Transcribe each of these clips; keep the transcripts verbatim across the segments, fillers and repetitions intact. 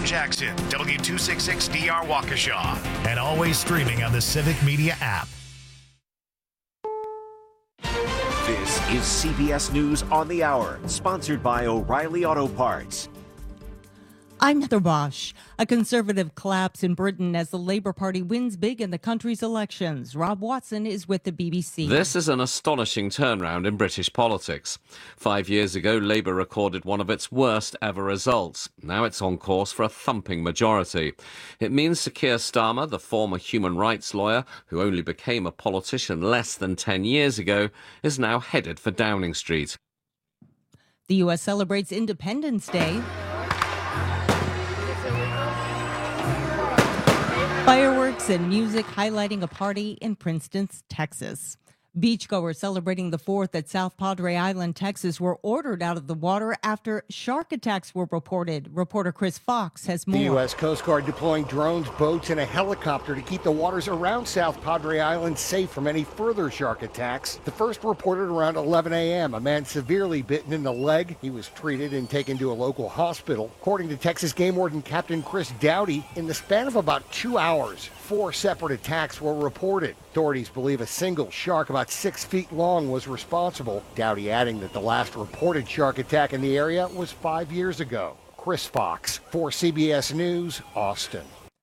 Jackson, W two sixty-six D R Waukesha, and always streaming on the Civic Media app. This is C B S News on the Hour, sponsored by O'Reilly Auto Parts. I'm Heather Bosch. A conservative collapse in Britain as the Labour Party wins big in the country's elections. Rob Watson is with the B B C. This is an astonishing turnaround in British politics. Five years ago, Labour recorded one of its worst ever results. Now it's on course for a thumping majority. It means Sir Keir Starmer, the former human rights lawyer, who only became a politician less than ten years ago, is now headed for Downing Street. The U S celebrates Independence Day. Fireworks and music highlighting a party in Princeton, Texas. Beachgoers celebrating the fourth at South Padre Island, Texas, were ordered out of the water after shark attacks were reported. Reporter Chris Fox has more. The U S Coast Guard deploying drones, boats, and a helicopter to keep the waters around South Padre Island safe from any further shark attacks. The first reported around eleven a.m. A man severely bitten in the leg. He was treated and taken to a local hospital. According to Texas Game Warden Captain Chris Dowdy, in the span of about two hours, four separate attacks were reported. Authorities believe a single shark about six feet long was responsible. Dowdy adding that the last reported shark attack in the area was five years ago. Chris Fox for C B S News, Austin.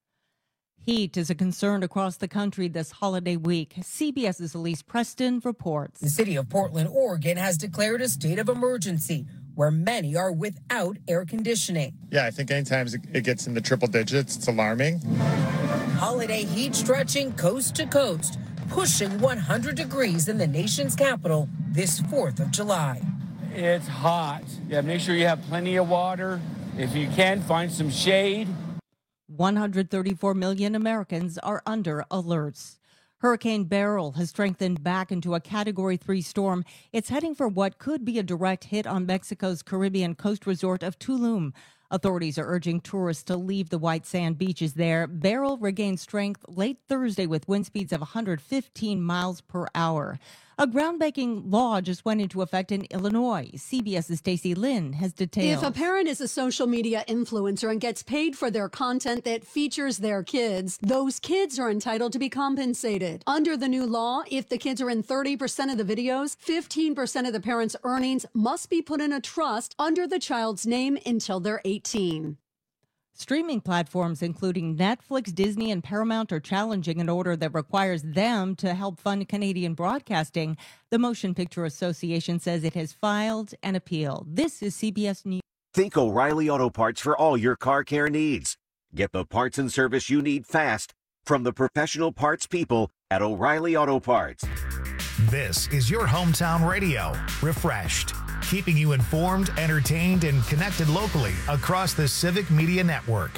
Heat is a concern across the country this holiday week. CBS's Elise Preston reports. The city of Portland, Oregon has declared a state of emergency where many are without air conditioning. Yeah, I think anytime it gets in the triple digits, it's alarming. Holiday heat stretching coast to coast, pushing one hundred degrees in the nation's capital this fourth of July. It's hot. Yeah, make sure you have plenty of water. If you can, find some shade. one hundred thirty-four million Americans are under alerts. Hurricane Beryl has strengthened back into a Category three storm. It's heading for what could be a direct hit on Mexico's Caribbean coast resort of Tulum. Authorities are urging tourists to leave the white sand beaches there. Beryl regained strength late Thursday with wind speeds of one hundred fifteen miles per hour. A groundbreaking law just went into effect in Illinois. CBS's Stacey Lynn has details. If a parent is a social media influencer and gets paid for their content that features their kids, those kids are entitled to be compensated. Under the new law, if the kids are in thirty percent of the videos, fifteen percent of the parents' earnings must be put in a trust under the child's name until they're eighteen. Streaming platforms including Netflix, Disney, and Paramount are challenging an order that requires them to help fund Canadian broadcasting. The Motion Picture Association says it has filed an appeal. This is C B S News. Think O'Reilly Auto Parts for all your car care needs. Get the parts and service you need fast from the professional parts people at O'Reilly Auto Parts. This is your hometown radio, refreshed, keeping you informed, entertained, and connected locally across the Civic Media Network.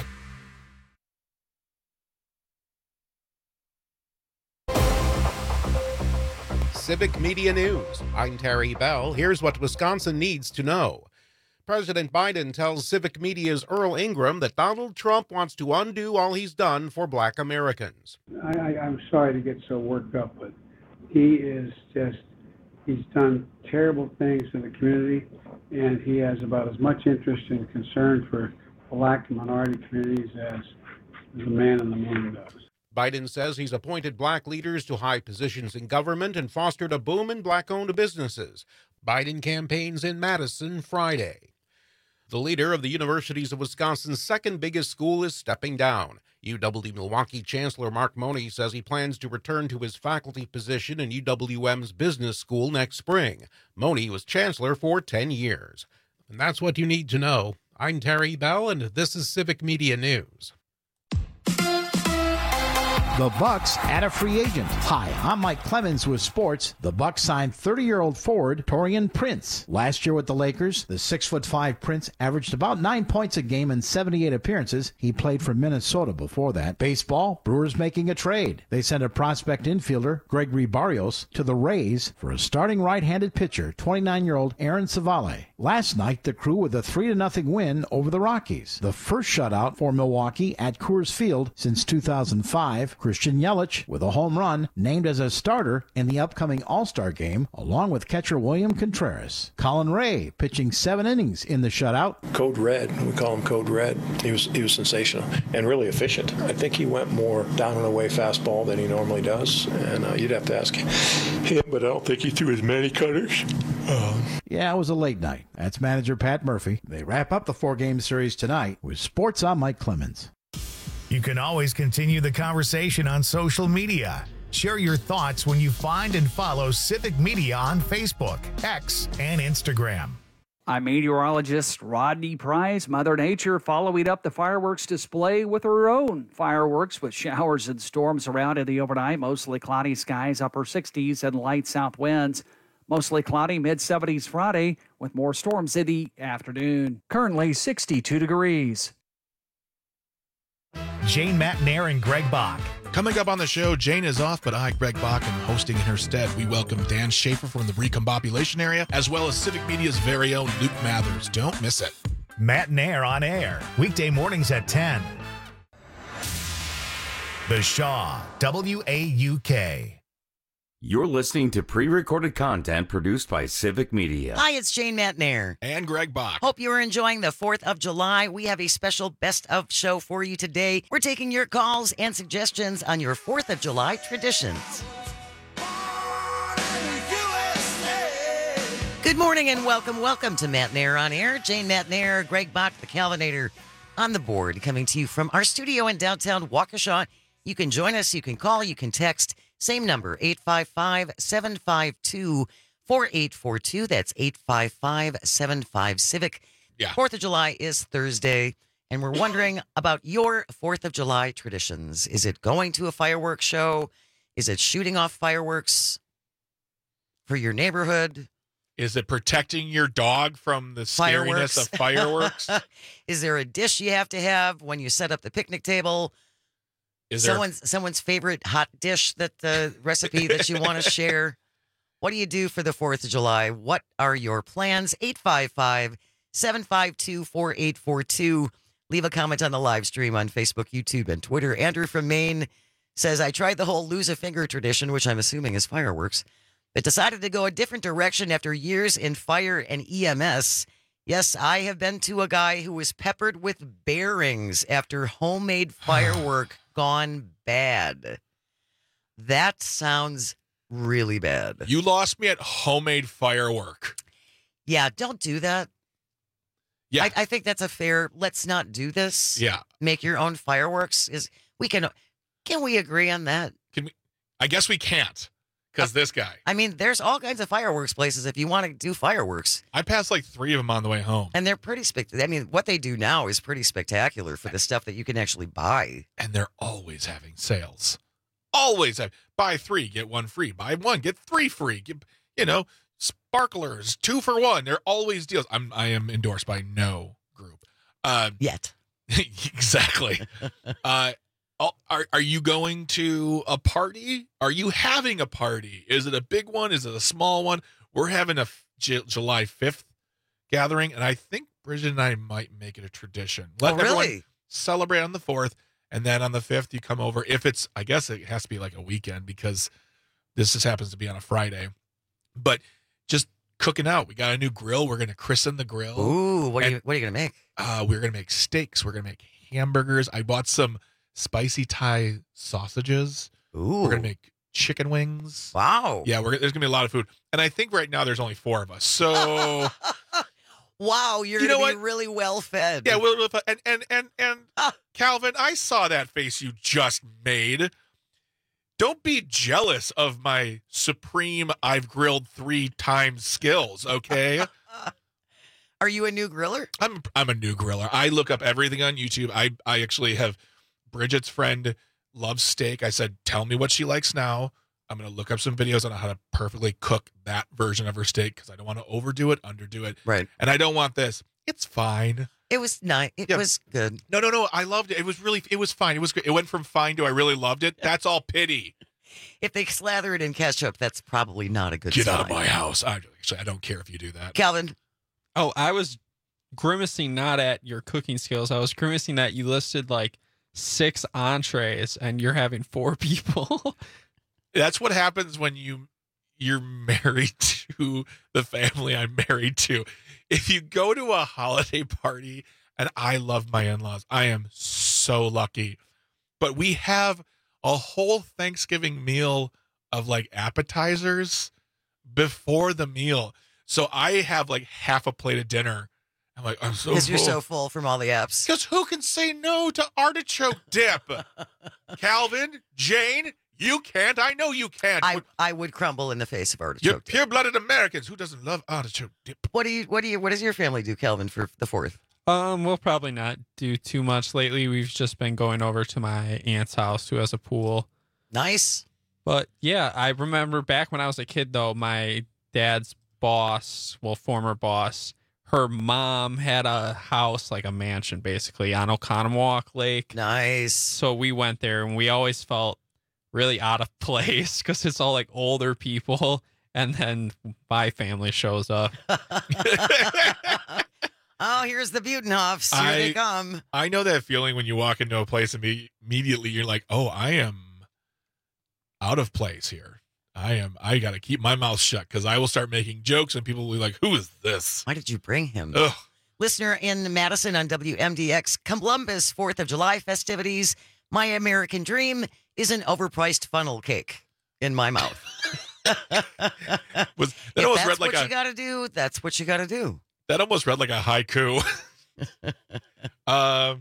Civic Media News. I'm Terry Bell. Here's what Wisconsin needs to know. President Biden tells Civic Media's Earl Ingram that Donald Trump wants to undo all he's done for Black Americans. I, I, I'm sorry to get so worked up, but he is just, he's done terrible things in the community, and he has about as much interest and concern for Black and minority communities as the man in the moon does. Biden says he's appointed Black leaders to high positions in government and fostered a boom in Black-owned businesses. Biden campaigns in Madison Friday. The leader of the Universities of Wisconsin's second biggest school is stepping down. U W-Milwaukee Chancellor Mark Money says he plans to return to his faculty position in U W M's business school next spring. Money was chancellor for ten years. And that's what you need to know. I'm Terry Bell, and this is Civic Media News. The Bucks add a free agent. Hi, I'm Mike Clemens with sports. The Bucks signed thirty-year-old forward Taurean Prince. Last year with the Lakers, the six foot five Prince averaged about nine points a game in seventy-eight appearances. He played for Minnesota before that. Baseball, Brewers making a trade. They sent a prospect infielder, Gregory Barrios, to the Rays for a starting right-handed pitcher, twenty-nine-year-old Aaron Savale. Last night, the Crew with a three to nothing win over the Rockies. The first shutout for Milwaukee at Coors Field since two thousand five. Christian Yelich, with a home run, named as a starter in the upcoming All-Star game, along with catcher William Contreras. Colin Ray pitching seven innings in the shutout. Code Red, we call him Code Red. He was he was sensational and really efficient. I think he went more down and away fastball than he normally does, and uh, you'd have to ask him, but I don't think he threw as many cutters. Um, yeah, it was a late night. That's manager Pat Murphy. They wrap up the four-game series tonight with Sports on Mike Clemens. You can always continue the conversation on social media. Share your thoughts when you find and follow Civic Media on Facebook, X, and Instagram. I'm meteorologist Rodney Price. Mother Nature following up the fireworks display with her own fireworks, with showers and storms around in the overnight. Mostly cloudy skies, upper sixties, and light south winds. Mostly cloudy, mid seventies Friday, with more storms in the afternoon. Currently sixty-two degrees. Jane Matnair and Greg Bach. Coming up on the show, Jane is off, but I, Greg Bach, am hosting in her stead. We welcome Dan Schaefer from the Recombobulation area, as well as Civic Media's very own Luke Mathers. Don't miss it. Matnair on air, weekday mornings at ten. The Shaw, W A U K. You're listening to pre-recorded content produced by Civic Media. Hi, it's Jane Matnair. And Greg Bach. Hope you are enjoying the fourth of July. We have a special Best of show for you today. We're taking your calls and suggestions on your fourth of July traditions. Good morning and welcome, welcome to Matnair on Air. Jane Matnair, Greg Bach, the Calvinator on the board, coming to you from our studio in downtown Waukesha. You can join us, you can call, you can text. Same number, eight five five, seven five two, four eight four two. That's eight five five, seven five, Civic. Yeah. fourth of July is Thursday, and we're wondering about your fourth of July traditions. Is it going to a fireworks show? Is it shooting off fireworks for your neighborhood? Is it protecting your dog from the Fireworks. scariness of fireworks? Is there a dish you have to have when you set up the picnic table? Is there someone's someone's favorite hot dish, that the uh, recipe that you want to share? What do you do for the fourth of July? What are your plans? eight five five, seven five two, four eight four two. Leave a comment on the live stream on Facebook, YouTube, and Twitter. Andrew from Maine says, I tried the whole lose a finger tradition, which I'm assuming is fireworks, but decided to go a different direction after years in fire and E M S. Yes, I have been to a guy who was peppered with bearings after homemade firework gone bad. That sounds really bad. You lost me at homemade firework. Yeah, don't do that. Yeah. I, I think that's a fair, let's not do this. Yeah. Make your own fireworks. Is we can, can we agree on that? Can we? I guess we can't. Because this guy. I mean, there's all kinds of fireworks places if you want to do fireworks. I passed like three of them on the way home. And they're pretty spectacular. I mean, what they do now is pretty spectacular for the stuff that you can actually buy. And they're always having sales. Always have. Buy three, get one free. Buy one, get three free. Get, you know, sparklers, two for one. They're always deals. I'm, I am endorsed by no group. Uh, Yet. Exactly. uh, Are are you going to a party? Are you having a party? Is it a big one? Is it a small one? We're having a J- July fifth gathering, and I think Bridget and I might make it a tradition. Let oh, really? everyone celebrate on the fourth, and then on the fifth you come over. If it's, I guess it has to be like a weekend because this just happens to be on a Friday. But just cooking out. We got a new grill. We're going to christen the grill. Ooh, what are and, you what are you going to make? Uh, we're going to make steaks. We're going to make hamburgers. I bought some spicy Thai sausages. Ooh. We're gonna make chicken wings. Wow. Yeah, we're there's gonna be a lot of food, and I think right now there's only four of us. So, wow, you're you know gonna be what? really well fed. Yeah, we'll, we'll and and and and ah. Calvin, I saw that face you just made. Don't be jealous of my supreme I've grilled three times skills, okay? Are you a new griller? I'm I'm a new griller. I look up everything on YouTube. I I actually have. Bridget's friend loves steak. I said, tell me what she likes now. I'm going to look up some videos on how to perfectly cook that version of her steak because I don't want to overdo it, underdo it. Right. And I don't want this. It's fine. It was nice. It yeah. was good. No, no, no. I loved it. It was really, it was fine. It was good. It went from fine to I really loved it. That's all pity. If they slather it in ketchup, that's probably not a good Get sign. out of my house. I, actually, I don't care if you do that. Calvin. Oh, I was grimacing not at your cooking skills. I was grimacing that you listed like six entrees and you're having four people. That's what happens when you you're married to the family I'm married to. If you go to a holiday party, and I love my in-laws, I am so lucky, but we have a whole Thanksgiving meal of like appetizers before the meal. So I have like half a plate of dinner. I'm like, I'm so full. Because you're so full from all the apps. Because who can say no to artichoke dip? Calvin, Jane, you can't. I know you can't. I, I would crumble in the face of You're artichoke dip. pure-blooded Americans. Who doesn't love artichoke dip? What do you what do you what does your family do, Calvin, for the fourth? Um, we'll probably not do too much lately. We've just been going over to my aunt's house who has a pool. Nice. But yeah, I remember back when I was a kid though, my dad's boss, well, former boss, her mom had a house, like a mansion basically, on Oconomowoc Lake. Nice. So we went there and we always felt really out of place because it's all like older people, and then my family shows up. Oh, here's the Butenhoffs. Here I, they come. I know that feeling when you walk into a place and be, immediately you're like, oh, I am out of place here. I am. I got to keep my mouth shut because I will start making jokes and people will be like, who is this? Why did you bring him? Ugh. Listener in Madison on W M D X, Columbus fourth of July festivities. My American dream is an overpriced funnel cake in my mouth. Was, that if almost that's read like what a, you got to do, that's what you got to do. That almost read like a haiku. uh,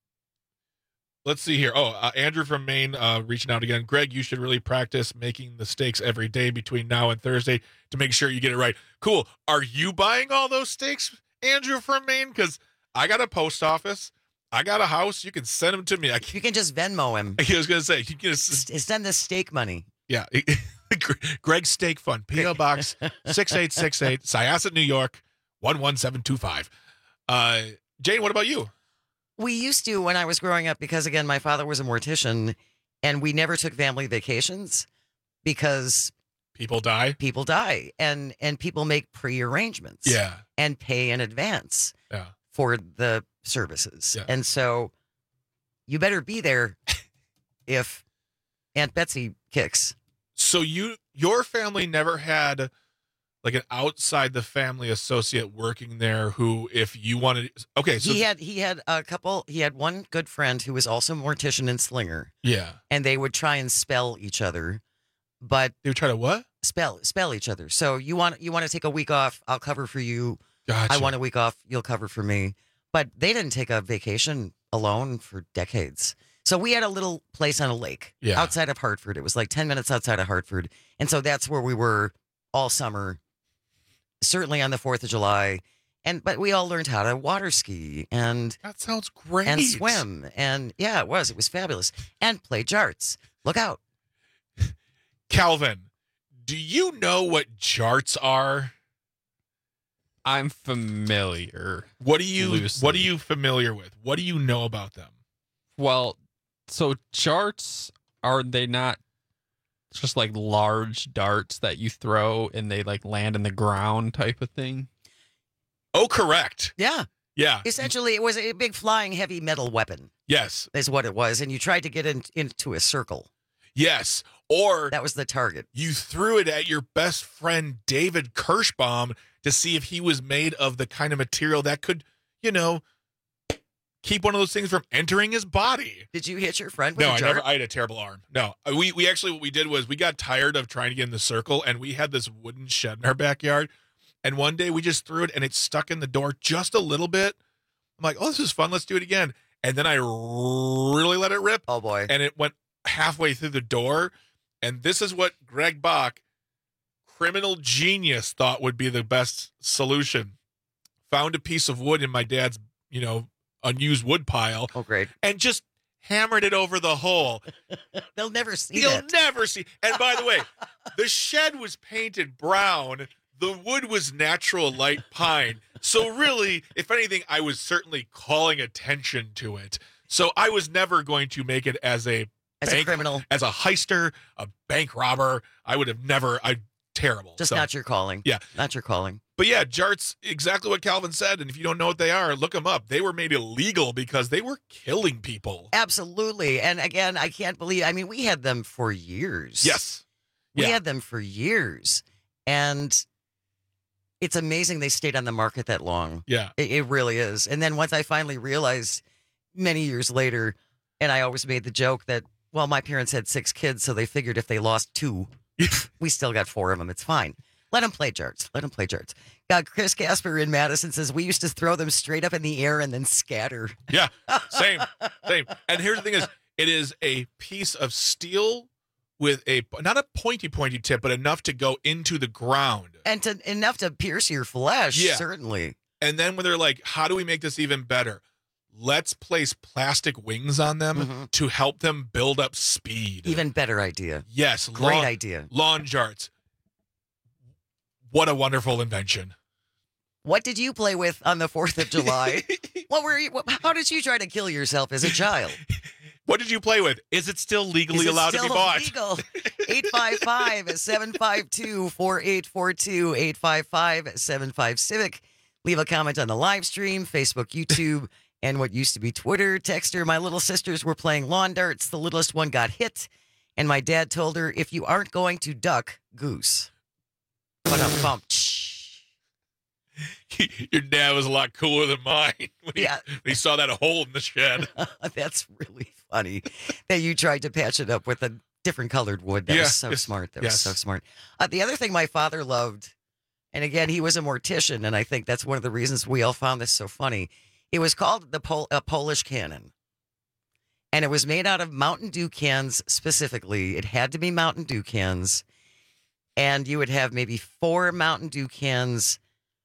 let's see here. Oh, uh, Andrew from Maine uh, reaching out again. Greg, you should really practice making the steaks every day between now and Thursday to make sure you get it right. Cool. Are you buying all those steaks, Andrew from Maine? Because I got a post office. I got a house. You can send them to me. I you can just Venmo him. I was going to say. You can just send the steak money. Yeah. Greg's Steak Fund, P O Box six eight six eight, Syosset, New York, one one seven two five. Uh, Jane, what about you? We used to when I was growing up because, again, my father was a mortician, and we never took family vacations because people die. People die, and and people make pre-arrangements. Yeah. And pay in advance. Yeah. For the services. Yeah. And so you better be there if Aunt Betsy kicks. So you, your family never had like an outside the family associate working there who, if you wanted, okay. So he had, he had a couple, he had one good friend who was also a mortician and slinger. Yeah. And they would try and spell each other, but they would try to what? Spell, spell each other. So you want, you want to take a week off. I'll cover for you. Gotcha. I want a week off. You'll cover for me. But they didn't take a vacation alone for decades. So we had a little place on a lake yeah. outside of Hartford. It was like ten minutes outside of Hartford. And so that's where we were all summer, certainly on the fourth of July. And but we all learned how to water ski and that sounds great. And swim. And yeah, it was. It was fabulous. And play jarts. Look out. Calvin, do you know what jarts are? I'm familiar. What do you loosely. What are you familiar with? What do you know about them? Well, so jarts, are they not just like large darts that you throw and they like land in the ground type of thing? Oh, correct. Yeah. Yeah. Essentially, it was a big flying heavy metal weapon. Yes. Is what it was. And you tried to get in, into a circle. Yes. Or that was the target. You threw it at your best friend, David Kirschbaum, to see if he was made of the kind of material that could, you know, keep one of those things from entering his body. Did you hit your friend with no, a I jart? never. I had a terrible arm. No, we we actually what we did was we got tired of trying to get in the circle, and we had this wooden shed in our backyard. And one day we just threw it, and it stuck in the door just a little bit. I'm like, oh, this is fun. Let's do it again. And then I really let it rip. Oh boy! And it went halfway through the door. And this is what Greg Bach, criminal genius, thought would be the best solution. Found a piece of wood in my dad's, you know, unused wood pile. Oh, great. And just hammered it over the hole. They'll never see You'll it. never see. And by the way, the shed was painted brown. The wood was natural light pine. So really, if anything, I was certainly calling attention to it. So I was never going to make it as a As bank, a criminal. as a heister, a bank robber. I would have never, I terrible. Just So, not your calling. Yeah. Not your calling. But yeah, jarts, exactly what Calvin said. And if you don't know what they are, look them up. They were made illegal because they were killing people. Absolutely. And again, I can't believe, I mean, we had them for years. Yes. We Yeah. had them for years. And it's amazing they stayed on the market that long. Yeah. It, it really is. And then once I finally realized many years later, and I always made the joke that, well, my parents had six kids, so they figured if they lost two, we still got four of them. It's fine. Let them play jarts. Let them play jarts. Uh, Chris Casper in Madison says, we used to throw them straight up in the air and then scatter. Yeah, same, same. And here's the thing is, it is a piece of steel with a, not a pointy, pointy tip, but enough to go into the ground. And to enough to pierce your flesh, Yeah. certainly. And then when they're like, how do we make this even better? Let's place plastic wings on them Mm-hmm. to help them build up speed. Even better idea. Yes. Great lawn, idea. Lawn jarts. What a wonderful invention. What did you play with on the fourth of July? What were you, what, how did you try to kill yourself as a child? What did you play with? Is it still legally Is it allowed still to be bought? Legal? eight five five, seven five two, four eight four two, eight five five, seven five Civic. Leave a comment on the live stream, Facebook, YouTube, and what used to be Twitter. Texter, my little sisters were playing lawn darts. The littlest one got hit, and my dad told her, if you aren't going to duck, goose. But a bump. Your dad was a lot cooler than mine when he, Yeah. when he saw that hole in the shed. That's really funny that you tried to patch it up with a different colored wood. That Yeah, was so yes, smart. That yes. was so smart. Uh, the other thing my father loved, and again, he was a mortician, and I think that's one of the reasons we all found this so funny. It was called the Pol- a Polish cannon. And it was made out of Mountain Dew cans specifically. It had to be Mountain Dew cans. And you would have maybe four Mountain Dew cans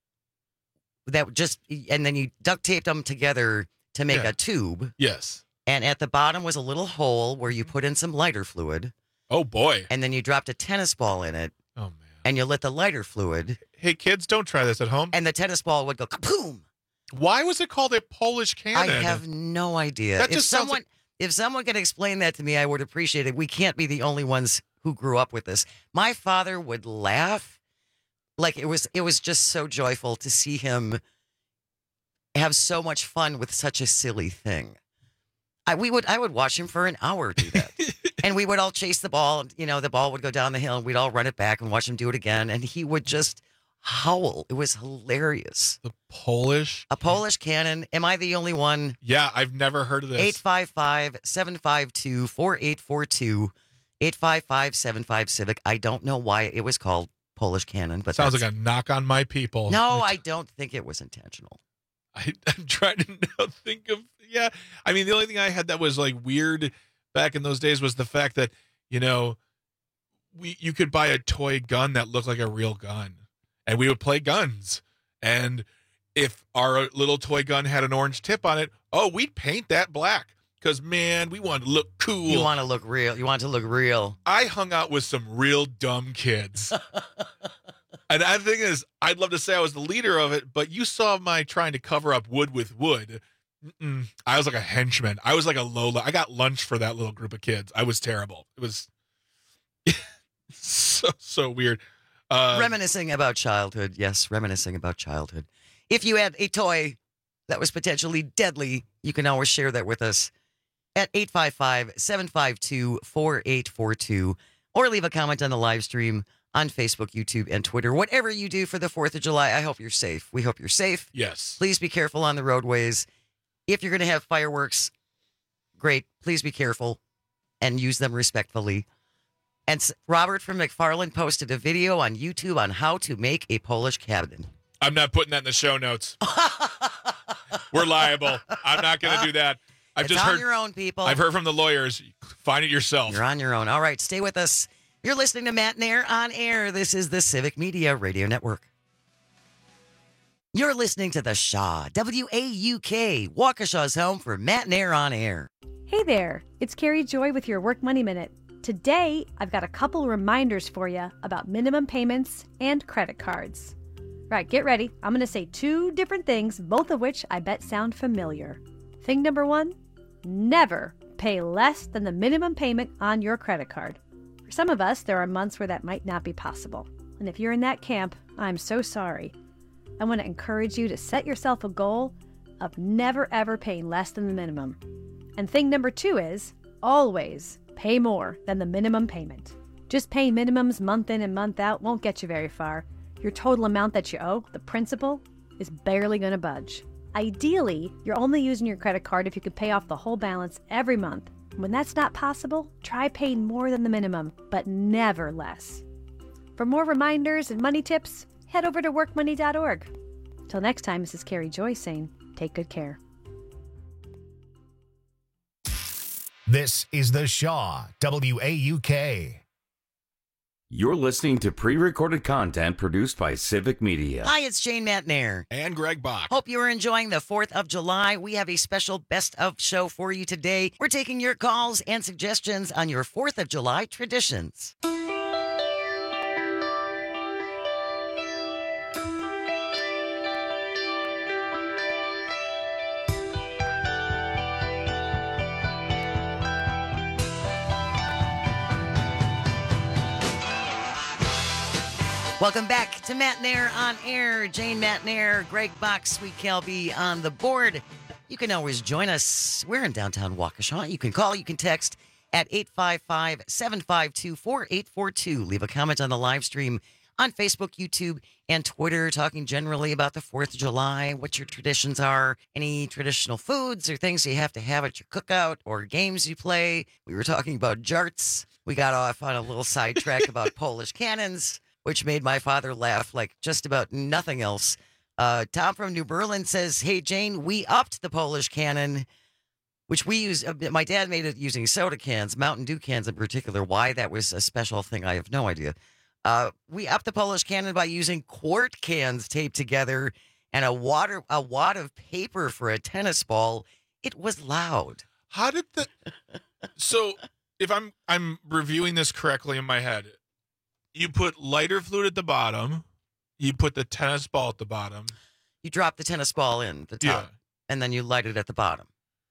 that would just, and then you duct taped them together to make Yeah. a tube. Yes. And at the bottom was a little hole where you put in some lighter fluid. Oh, boy. And then you dropped a tennis ball in it. Oh, man. And you lit the lighter fluid. Hey, kids, don't try this at home. And the tennis ball would go kaboom. Why was it called a Polish cannon? I have no idea. That if just sounds someone like- if someone could explain that to me, I would appreciate it. We can't be the only ones who grew up with this. My father would laugh like it was it was just so joyful to see him have so much fun with such a silly thing. I we would I would watch him for an hour do that. And we would all chase the ball, you know, the ball would go down the hill and we'd all run it back and watch him do it again and he would just howl. It was hilarious. The Polish? A Polish cannon. Am I the only one? Yeah, I've never heard of this. eight five five, seven five two, four eight four two, eight five five, seven five Civic. I don't know why it was called Polish cannon, but Sounds that's- like a knock on my people. No, I don't think it was intentional. I, I'm trying to now think of, yeah. I mean, the only thing I had that was like weird back in those days was the fact that, you know, we you could buy a toy gun that looked like a real gun. And we would play guns. And if our little toy gun had an orange tip on it, oh, we'd paint that black. Because, man, we wanted to look cool. You want to look real. You want to look real. I hung out with some real dumb kids. And the thing is, I'd love to say I was the leader of it, but you saw my trying to cover up wood with wood. Mm-mm. I was like a henchman. I was like a low. I got lunch for that little group of kids. I was terrible. It was so, so weird. Uh, Reminiscing about childhood. Yes, reminiscing about childhood. If you had a toy that was potentially deadly, you can always share that with us at eight five five, seven five two, four eight four two or leave a comment on the live stream on Facebook, YouTube, and Twitter. Whatever you do for the fourth of July, I hope you're safe. We hope you're safe. Yes. Please be careful on the roadways. If you're going to have fireworks, great. Please be careful and use them respectfully. And s- Robert from McFarland posted a video on YouTube on how to make a Polish cannon. I'm not putting that in the show notes. We're liable. I'm not going to do that. I've It's just on heard your own, people. I've heard from the lawyers. Find it yourself. You're on your own. All right, stay with us. You're listening to Matt Nair on air. This is the Civic Media Radio Network. You're listening to the Shaw, W A U K, Waukesha's home for Matt Nair on air. Hey there, it's Carrie Joy with your Work Money Minute. Today, I've got a couple reminders for you about minimum payments and credit cards. Right, get ready. I'm going to say two different things, both of which I bet sound familiar. Thing number one, never pay less than the minimum payment on your credit card. For some of us, there are months where that might not be possible. And if you're in that camp, I'm so sorry. I want to encourage you to set yourself a goal of never ever paying less than the minimum. And thing number two is always pay more than the minimum payment. Just paying minimums month in and month out won't get you very far. Your total amount that you owe, the principal, is barely going to budge. Ideally, you're only using your credit card if you could pay off the whole balance every month. When that's not possible, try paying more than the minimum, but never less. For more reminders and money tips, head over to work money dot org. Till next time, this is Carrie Joy saying, take good care. This is the Shaw W A U K. You're listening to pre-recorded content produced by Civic Media. Hi, it's Jane Matnair. And Greg Bach. Hope you are enjoying the fourth of July. We have a special best of show for you today. We're taking your calls and suggestions on your fourth of July traditions. Welcome back to Matnair on Air. Jane Matnair, Greg Bach, Sweet Calby on the board. You can always join us. We're in downtown Waukesha. You can call, you can text at eight five five, seven five two, four eight four two. Leave a comment on the live stream on Facebook, YouTube, and Twitter, talking generally about the fourth of July, what your traditions are, any traditional foods or things you have to have at your cookout or games you play. We were talking about jarts. We got off on a little sidetrack about Polish cannons, which made my father laugh like just about nothing else. Uh, Tom from New Berlin says, hey, Jane, we upped the Polish cannon, which we use. Uh, my dad made it using soda cans, Mountain Dew cans in particular. Why that was a special thing, I have no idea. Uh, we upped the Polish cannon by using quart cans taped together and a water a wad of paper for a tennis ball. It was loud. How did the... So if I'm I'm reviewing this correctly in my head, you put lighter fluid at the bottom. You put the tennis ball at the bottom. You drop the tennis ball in the top, yeah. And then you light it at the bottom.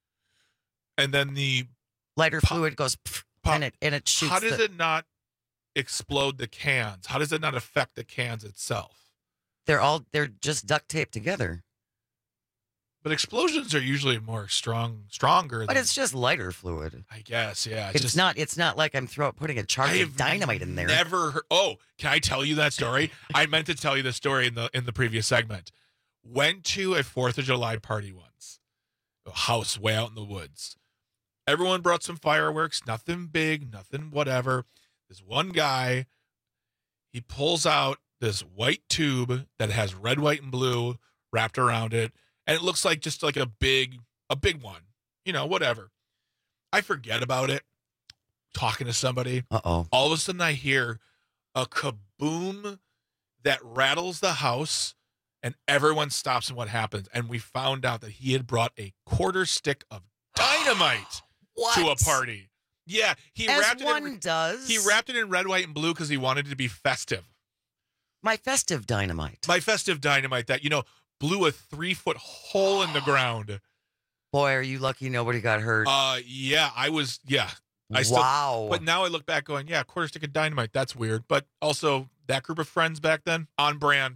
And then the lighter pop, fluid goes, pff, pop, and it and it shoots. How does the, it not explode the cans? How does it not affect the cans itself? They're all they're just duct taped together. But explosions are usually more strong, stronger. But than, it's just lighter fluid. I guess, yeah. It's, it's just, not. It's not like I'm throw, putting a charge of dynamite in there. Never. Heard, oh, can I tell you that story? I meant to tell you the story in the in the previous segment. Went to a Fourth of July party once, a house way out in the woods. Everyone brought some fireworks. Nothing big, nothing whatever. This one guy, he pulls out this white tube that has red, white, and blue wrapped around it. And it looks like just like a big, a big one, you know, whatever. I forget about it. Talking to somebody. Uh-oh. All of a sudden I hear a kaboom that rattles the house and everyone stops and what happens. And we found out that he had brought a quarter stick of dynamite to a party. Yeah. He As wrapped one it in, does. He wrapped it in red, white, and blue because he wanted it to be festive. My festive dynamite. My festive dynamite that, you know, blew a three-foot hole in the ground. Boy, are you lucky nobody got hurt. Uh, yeah, I was, yeah. I still, wow. But now I look back going, yeah, quarter stick of dynamite, that's weird. But also, that group of friends back then, on brand.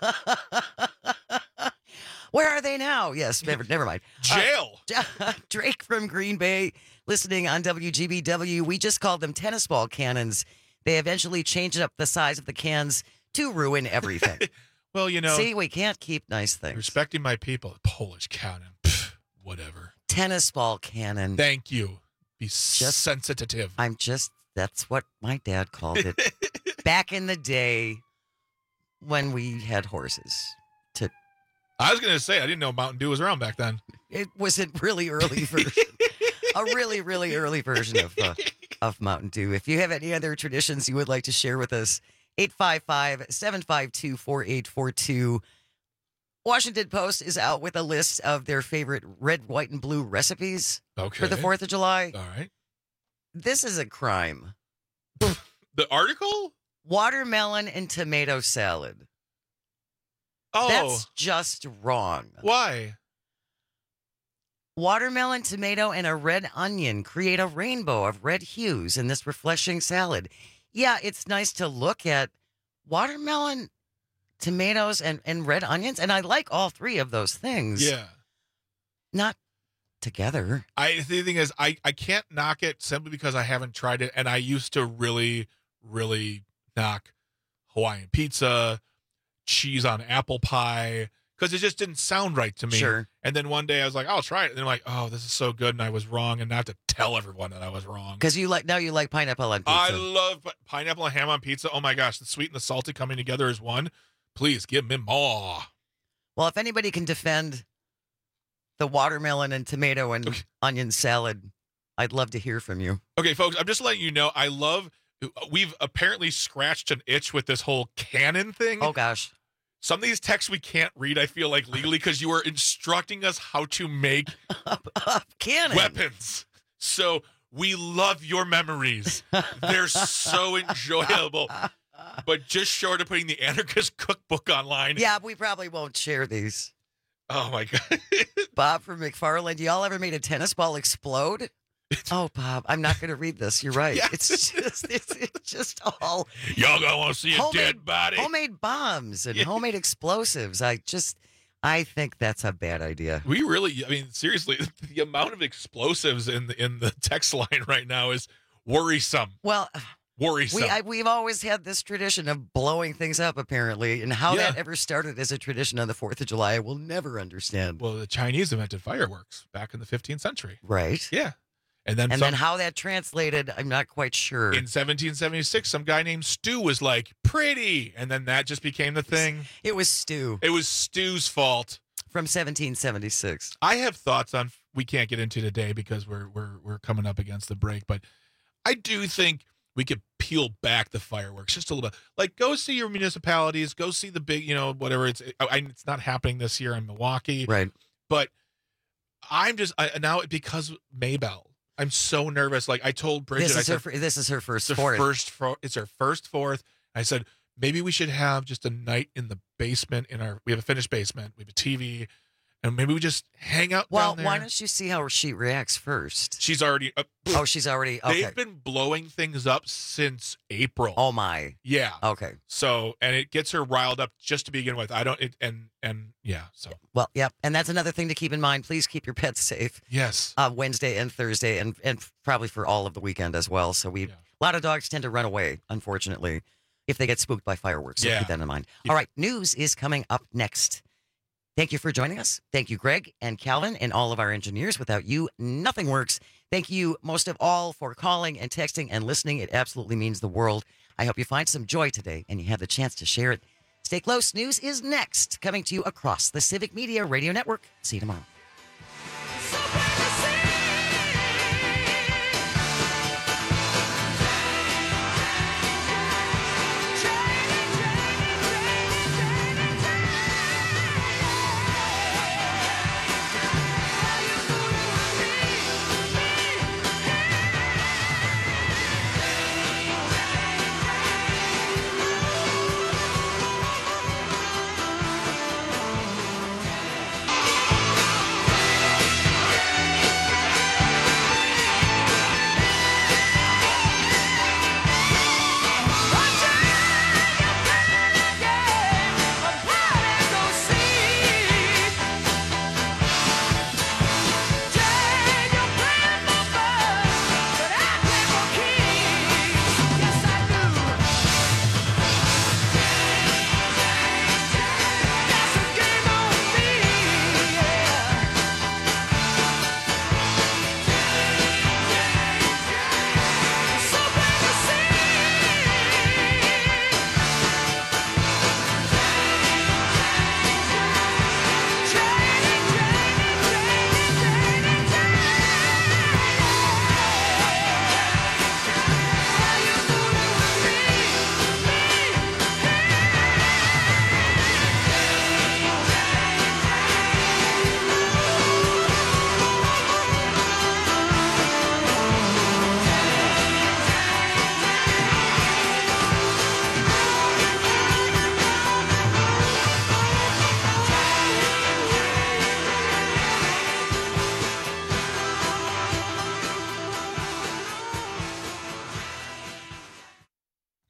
Where are they now? Yes, never, never mind. Jail. Uh, Drake from Green Bay, listening on W G B W. We just called them tennis ball cannons. They eventually changed up the size of the cans to ruin everything. Well, you know. See, we can't keep nice things. Respecting my people. Polish cannon. Pff, whatever. Tennis ball cannon. Thank you. Be just sensitive. I'm just, that's what my dad called it. Back in the day when we had horses. To, I was going to say, I didn't know Mountain Dew was around back then. It was a really early version. a really, really early version of, uh, of Mountain Dew. If you have any other traditions you would like to share with us, eight five five, seven five two, four eight four two. Washington Post is out with a list of their favorite red, white, and blue recipes okay. for the fourth of July. All right. This is a crime. The article? Watermelon and tomato salad. Oh. That's just wrong. Why? Watermelon, tomato, and a red onion create a rainbow of red hues in this refreshing salad. Yeah, it's nice to look at watermelon, tomatoes, and, and red onions, and I like all three of those things. Yeah. Not together. I the thing is, I, I can't knock it simply because I haven't tried it, and I used to really, really knock Hawaiian pizza, cheese on apple pie, because it just didn't sound right to me. Sure. And then one day I was like, I'll try it. And then I'm like, oh, this is so good, and I was wrong, and I have to tell everyone that I was wrong. Because you like now you like pineapple on pizza. I love pi- pineapple and ham on pizza. Oh my gosh, the sweet and the salty coming together as one. Please give me more. Well, if anybody can defend the watermelon and tomato and okay. onion salad, I'd love to hear from you. Okay, folks, I'm just letting you know, I love, we've apparently scratched an itch with this whole canon thing. Oh, gosh. Some of these texts we can't read, I feel like, legally, because you are instructing us how to make canon weapons. So we love your memories. They're so enjoyable. But just short of putting the Anarchist Cookbook online. Yeah, we probably won't share these. Oh, my God. Bob from McFarland, y'all ever made a tennis ball explode? Oh, Bob, I'm not going to read this. You're right. Yes. It's just it's, it's just all. Y'all going to want to see a homemade, dead body. Homemade bombs and yeah. homemade explosives. I just, I think that's a bad idea. We really, I mean, seriously, the amount of explosives in the, in the text line right now is worrisome. Well, worrisome. We, I, we've always had this tradition of blowing things up, apparently, and how yeah. that ever started as a tradition on the fourth of July, I will never understand. Well, the Chinese invented fireworks back in the fifteenth century. Right. Yeah. And then and some, then how that translated, I'm not quite sure. In seventeen seventy-six, some guy named Stu was like, pretty. And then that just became the thing. It was Stu. It was Stu's fault. From seventeen seventy-six. I have thoughts on, we can't get into today because we're we're we're coming up against the break, but I do think we could peel back the fireworks just a little bit. Like, go see your municipalities, go see the big, you know, whatever. It's I, it's not happening this year in Milwaukee. Right. But I'm just, I, now because Maybell, I'm so nervous. Like I told Bridget, this is, I her, said, this is her first it's fourth. Her first, it's her first fourth. I said, maybe we should have just a night in the basement in our, we have a finished basement. We have a T V. And maybe we just hang out well, down there. Why don't you see how she reacts first? She's already... Uh, oh, she's already... Okay. They've been blowing things up since April. Oh, my. Yeah. Okay. So, and it gets her riled up just to begin with. I don't... It, and, and yeah, so... Well, yep. And that's another thing to keep in mind. Please keep your pets safe. Yes. Uh, Wednesday and Thursday, and, and probably for all of the weekend as well. So we... Yeah. A lot of dogs tend to run away, unfortunately, if they get spooked by fireworks. So yeah. Keep that in mind. Yeah. All right. News is coming up next. Thank you for joining us. Thank you, Greg and Calvin and all of our engineers. Without you, nothing works. Thank you most of all for calling and texting and listening. It absolutely means the world. I hope you find some joy today and you have the chance to share it. Stay close. News is next, coming to you across the Civic Media Radio Network. See you tomorrow.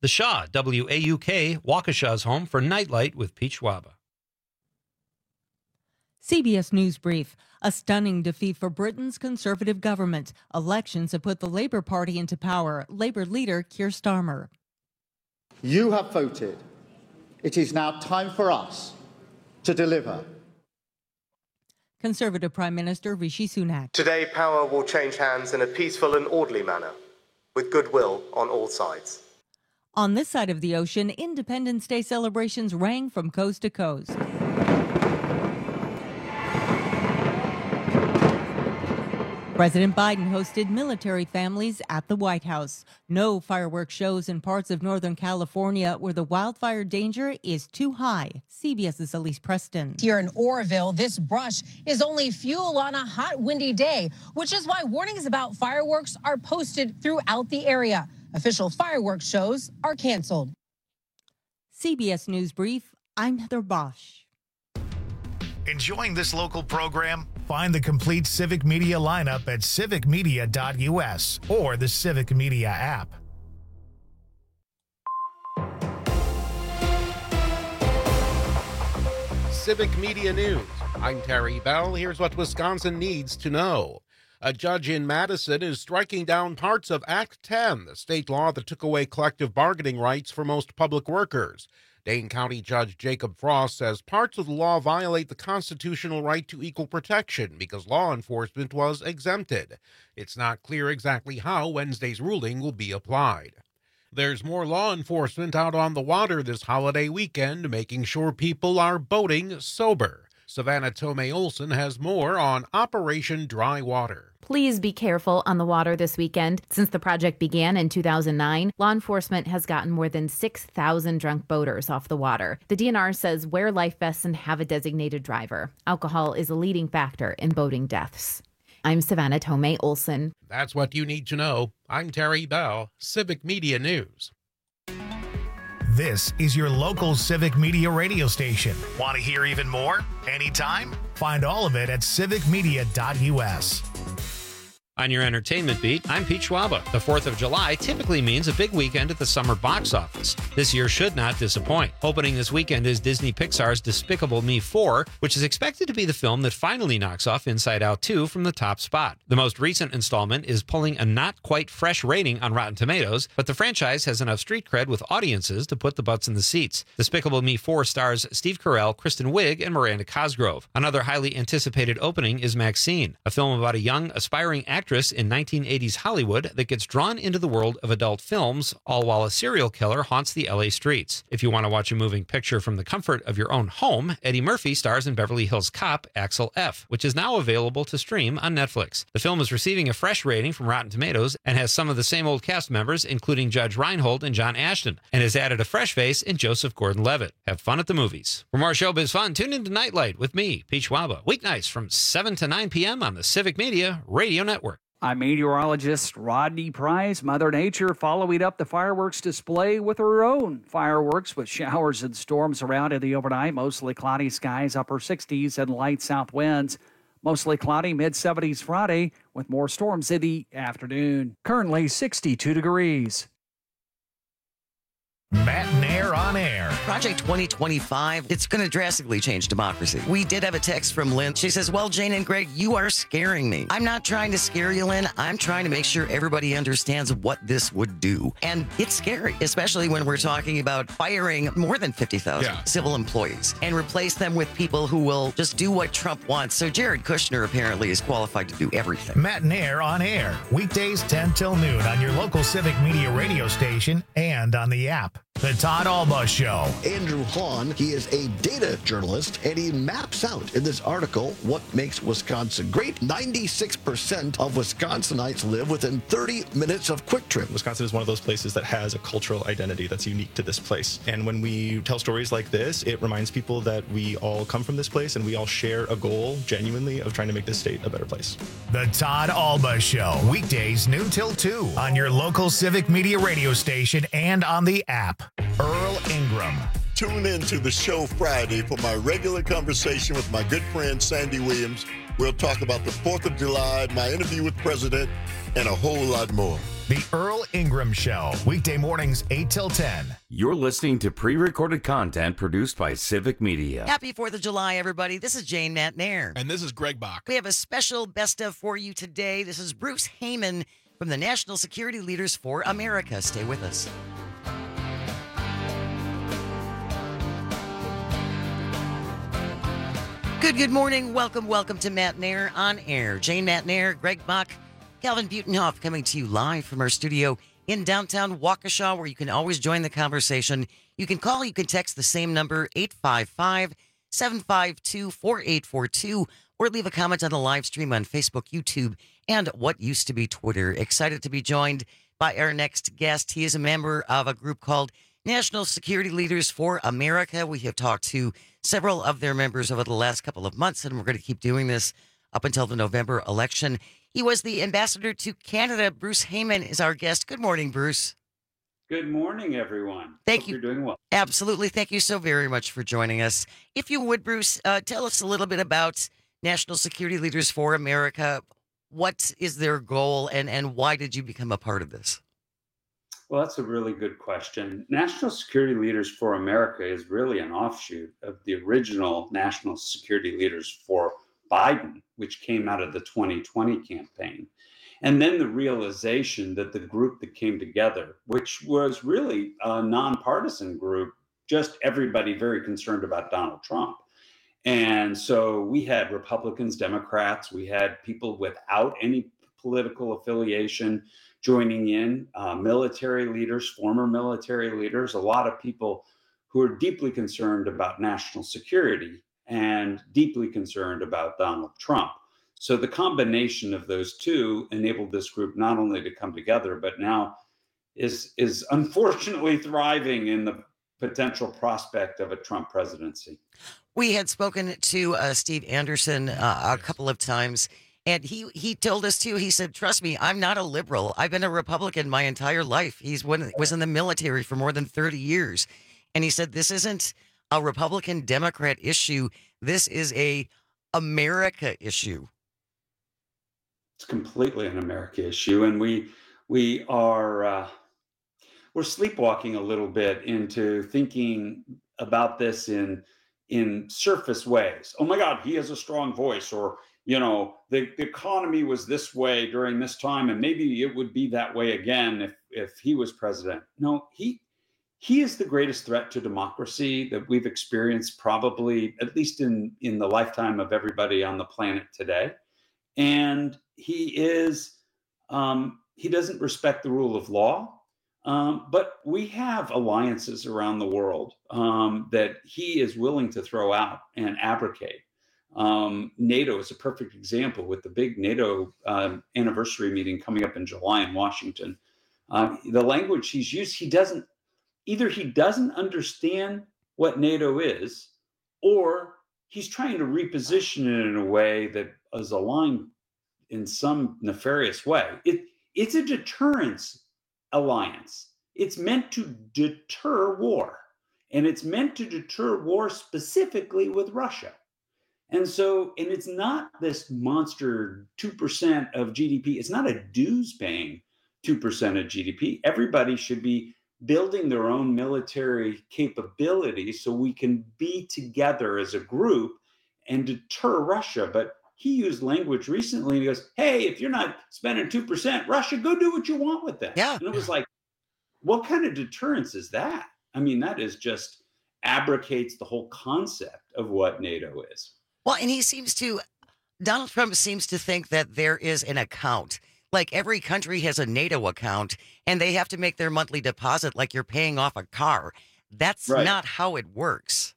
The Shaw, W A U K, Waukesha's home for Nightlight with Pete Schwaba. C B S News Brief. A stunning defeat for Britain's Conservative government. Elections have put the Labour Party into power. Labour leader Keir Starmer. You have voted. It is now time for us to deliver. Conservative Prime Minister Rishi Sunak. Today, power will change hands in a peaceful and orderly manner, with goodwill on all sides. On this side of the ocean, Independence Day celebrations rang from coast to coast. President Biden hosted military families at the White House. No fireworks shows in parts of Northern California where the wildfire danger is too high. CBS's Elise Preston. Here in Oroville, this brush is only fuel on a hot, windy day, which is why warnings about fireworks are posted throughout the area. Official fireworks shows are canceled. C B S News Brief, I'm Heather Bosch. Enjoying this local program? Find the complete Civic Media lineup at civic media dot U S or the Civic Media app. Civic Media News. I'm Terry Bell. Here's what Wisconsin needs to know. A judge in Madison is striking down parts of Act ten, the state law that took away collective bargaining rights for most public workers. Dane County Judge Jacob Frost says parts of the law violate the constitutional right to equal protection because law enforcement was exempted. It's not clear exactly how Wednesday's ruling will be applied. There's more law enforcement out on the water this holiday weekend, making sure people are boating sober. Savannah Tomei Olson has more on Operation Dry Water. Please be careful on the water this weekend. Since the project began in two thousand nine, law enforcement has gotten more than six thousand drunk boaters off the water. The D N R says wear life vests and have a designated driver. Alcohol is a leading factor in boating deaths. I'm Savannah Tomei Olson. That's what you need to know. I'm Terry Bell, Civic Media News. This is your local Civic Media radio station. Want to hear even more? Anytime? Find all of it at civic media dot U S. On your entertainment beat, I'm Pete Schwaba. The fourth of July typically means a big weekend at the summer box office. This year should not disappoint. Opening this weekend is Disney Pixar's Despicable Me four, which is expected to be the film that finally knocks off Inside Out two from the top spot. The most recent installment is pulling a not quite fresh rating on Rotten Tomatoes, but the franchise has enough street cred with audiences to put the butts in the seats. Despicable Me four stars Steve Carell, Kristen Wiig, and Miranda Cosgrove. Another highly anticipated opening is Maxine, a film about a young, aspiring actress in nineteen eighties Hollywood that gets drawn into the world of adult films, all while a serial killer haunts the L A streets. If you want to watch a moving picture from the comfort of your own home, Eddie Murphy stars in Beverly Hills Cop, Axel F., which is now available to stream on Netflix. The film is receiving a fresh rating from Rotten Tomatoes and has some of the same old cast members, including Judge Reinhold and John Ashton, and has added a fresh face in Joseph Gordon-Levitt. Have fun at the movies. For more showbiz fun, tune into Nightlight with me, Pete Schwaba, weeknights from seven to nine p.m. on the Civic Media Radio Network. I'm meteorologist Rodney Price. Mother Nature following up the fireworks display with her own fireworks with showers and storms around in the overnight. Mostly cloudy skies, upper sixties and light south winds. Mostly cloudy, mid seventies Friday with more storms in the afternoon. Currently sixty-two degrees. Matt Nair on air. Project twenty twenty-five, it's going to drastically change democracy. We did have a text from Lynn. She says, well, Jane and Greg, you are scaring me. I'm not trying to scare you, Lynn. I'm trying to make sure everybody understands what this would do. And it's scary, especially when we're talking about firing more than fifty thousand yeah. civil employees and replace them with people who will just do what Trump wants. So Jared Kushner apparently is qualified to do everything. Matt Nair on air. Weekdays ten till noon on your local Civic Media radio station and on the app. The Todd Alba Show. Andrew Hahn, he is a data journalist, and he maps out in this article what makes Wisconsin great. ninety-six percent of Wisconsinites live within thirty minutes of Quick Trip. Wisconsin is one of those places that has a cultural identity that's unique to this place. And when we tell stories like this, it reminds people that we all come from this place and we all share a goal, genuinely, of trying to make this state a better place. The Todd Alba Show. Weekdays noon till two on your local Civic Media radio station and on the app. Earl Ingram. tune in to the show Friday for my regular conversation with my good friend Sandy Williams. We'll talk about the fourth of July, my interview with President, and a whole lot more. The Earl Ingram Show, weekday mornings eight till ten. You're listening to pre-recorded content produced by Civic Media. Happy fourth of July, everybody. This is Jane Matnair. And this is Greg Bach. We have a special best of for you today. This is Bruce Heyman from the National Security Leaders for America. Stay with us. Good, good morning. Welcome, welcome to Matnair on Air. Jane Matnair, Greg Bach, Calvin Butenhoff coming to you live from our studio in downtown Waukesha, where you can always join the conversation. You can call, you can text the same number, eight five five, seven five two, four eight four two, or leave a comment on the live stream on Facebook, YouTube, and what used to be Twitter. Excited to be joined by our next guest. He is a member of a group called National Security Leaders for America. We have talked to several of their members over the last couple of months, and we're going to keep doing this up until the November election. He was the ambassador to Canada. Bruce Heyman is our guest. Good morning, Bruce. Good morning, everyone. Thank Hope you. You're doing well. Absolutely. Thank you so very much for joining us. If you would, Bruce, uh, tell us a little bit about National Security Leaders for America. What is their goal, and, and why did you become a part of this? Well, that's a really good question. National Security Leaders for America is really an offshoot of the original National Security Leaders for Biden, which came out of the twenty twenty campaign. And then the realization that the group that came together, which was really a nonpartisan group, just everybody very concerned about Donald Trump. And so we had Republicans, Democrats, we had people without any political affiliation joining in, uh, military leaders, former military leaders, a lot of people who are deeply concerned about national security and deeply concerned about Donald Trump. So the combination of those two enabled this group not only to come together, but now is, is unfortunately thriving in the potential prospect of a Trump presidency. We had spoken to uh, Steve Anderson uh, a couple of times, and he, he told us, too, he said, trust me, I'm not a liberal. I've been a Republican my entire life. He's when, was in the military for more than thirty years. And he said, this isn't a Republican-Democrat issue. This is a America issue. It's completely an America issue. And we we are uh, we're sleepwalking a little bit into thinking about this in in surface ways. Oh, my God, he has a strong voice, or you know, the, the economy was this way during this time, and maybe it would be that way again if, if he was president. No, he he is the greatest threat to democracy that we've experienced, probably at least in, in the lifetime of everybody on the planet today. And he is um, he doesn't respect the rule of law. Um, but we have alliances around the world um, that he is willing to throw out and abrogate. Um, NATO is a perfect example with the big NATO um, anniversary meeting coming up in July in Washington. Uh, the language he's used, he doesn't, either he doesn't understand what NATO is, or he's trying to reposition it in a way that is aligned in some nefarious way. It, it's a deterrence alliance. It's meant to deter war, and it's meant to deter war specifically with Russia. And so, and it's not this monster two percent of G D P. It's not a dues paying two percent of G D P. Everybody should be building their own military capability so we can be together as a group and deter Russia. But he used language recently and he goes, hey, if you're not spending two percent, Russia, go do what you want with that. Yeah. And it was like, what kind of deterrence is that? I mean, that is just abrogates the whole concept of what NATO is. Well, and he seems to, Donald Trump seems to think that there is an account. Like every country has a NATO account and they have to make their monthly deposit like you're paying off a car. That's Right. not how it works.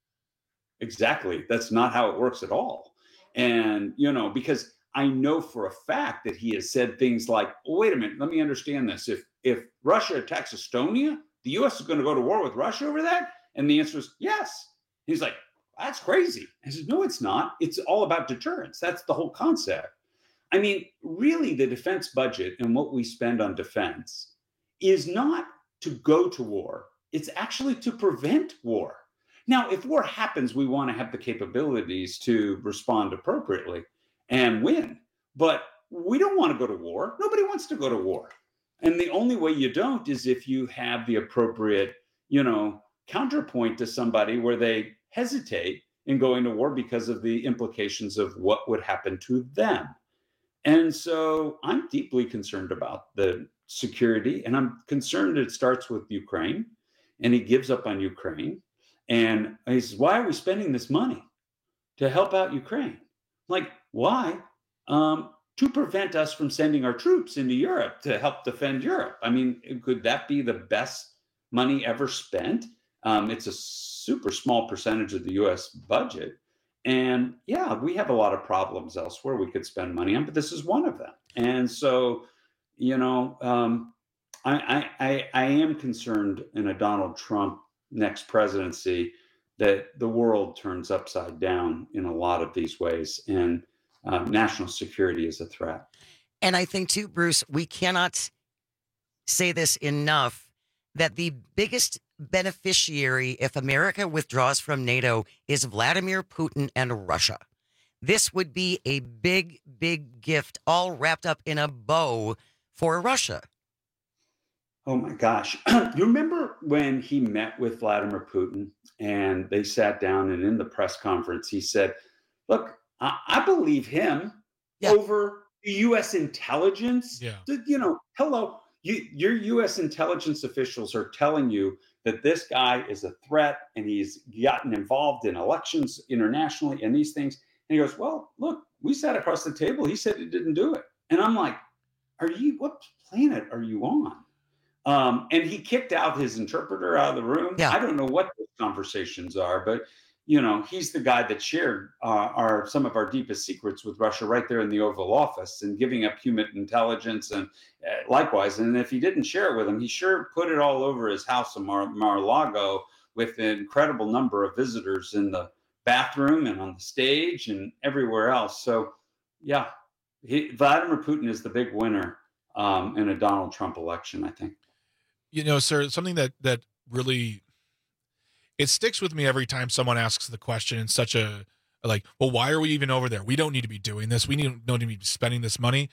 Exactly. That's not how it works at all. And, you know, because I know for a fact that he has said things like, well, wait a minute, let me understand this. If if Russia attacks Estonia, the U S is going to go to war with Russia over that? And the answer is yes. He's like, that's crazy. I said, no, it's not. It's all about deterrence. That's the whole concept. I mean, really, the defense budget and what we spend on defense is not to go to war. it's actually to prevent war. Now, if war happens, we want to have the capabilities to respond appropriately and win. But we don't want to go to war. Nobody wants to go to war. And the only way you don't is if you have the appropriate, you know, counterpoint to somebody where they hesitate in going to war because of the implications of what would happen to them. And so I'm deeply concerned about the security, and I'm concerned it starts with Ukraine, and he gives up on Ukraine. And he says, why are we spending this money to help out Ukraine? Like, why? Um, to prevent us from sending our troops into Europe to help defend Europe. I mean, could that be the best money ever spent? Um, it's a super small percentage of the U S budget. And yeah, we have a lot of problems elsewhere we could spend money on, but this is one of them. And so, you know, um, I, I, I am concerned in a Donald Trump next presidency that the world turns upside down in a lot of these ways, and uh, national security is a threat. And I think too, Bruce, we cannot say this enough, that the biggest beneficiary if America withdraws from NATO is Vladimir Putin and Russia. This would be a big, big gift all wrapped up in a bow for Russia. Oh my gosh. You remember when he met with Vladimir Putin and they sat down, and in the press conference, he said, look, I, I believe him yeah. over the U S intelligence. Yeah. You know, hello, you, your U S intelligence officials are telling you that this guy is a threat and he's gotten involved in elections internationally and these things. And he goes, well, look, we sat across the table. He said he didn't do it. And I'm like, are you, what planet are you on? Um, and he kicked out his interpreter out of the room. Yeah. I don't know what those conversations are, but you know, he's the guy that shared uh, our some of our deepest secrets with Russia right there in the Oval Office, and giving up human intelligence, and uh, likewise. And if he didn't share it with him, he sure put it all over his house in Mar- Mar-a-Lago with an incredible number of visitors in the bathroom and on the stage and everywhere else. So, yeah, he, Vladimir Putin is the big winner um, in a Donald Trump election, I think. You know, sir, something that that really, it sticks with me every time someone asks the question in such a, like, well, why are we even over there? We don't need to be doing this. We need, don't need to be spending this money.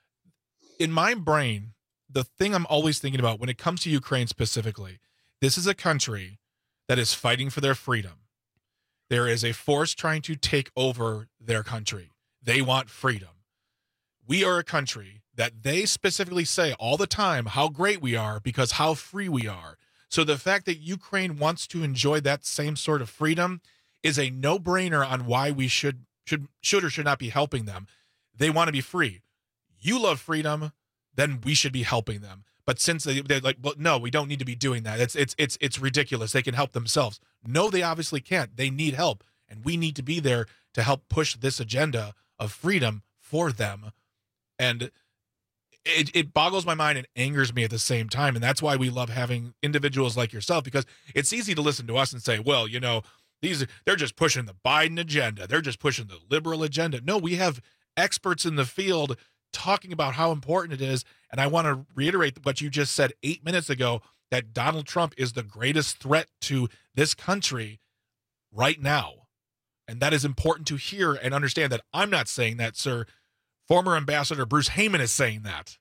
In my brain, the thing I'm always thinking about when it comes to Ukraine specifically, this is a country that is fighting for their freedom. There is a force trying to take over their country. They want freedom. We are a country that they specifically say all the time how great we are because how free we are. So the fact that Ukraine wants to enjoy that same sort of freedom is a no-brainer on why we should should should or should not be helping them. They want to be free. You love freedom, then we should be helping them. But since they, they're like, well, no, we don't need to be doing that. It's it's it's it's ridiculous. They can help themselves. No, they obviously can't. They need help, and we need to be there to help push this agenda of freedom for them. And It, it boggles my mind and angers me at the same time. And that's why we love having individuals like yourself, because it's easy to listen to us and say, well, you know, these they're just pushing the Biden agenda. They're just pushing the liberal agenda. No, we have experts in the field talking about how important it is. And I want to reiterate what you just said eight minutes ago, that Donald Trump is the greatest threat to this country right now. And that is important to hear and understand that I'm not saying that, sir. Former Ambassador Bruce Heyman is saying that.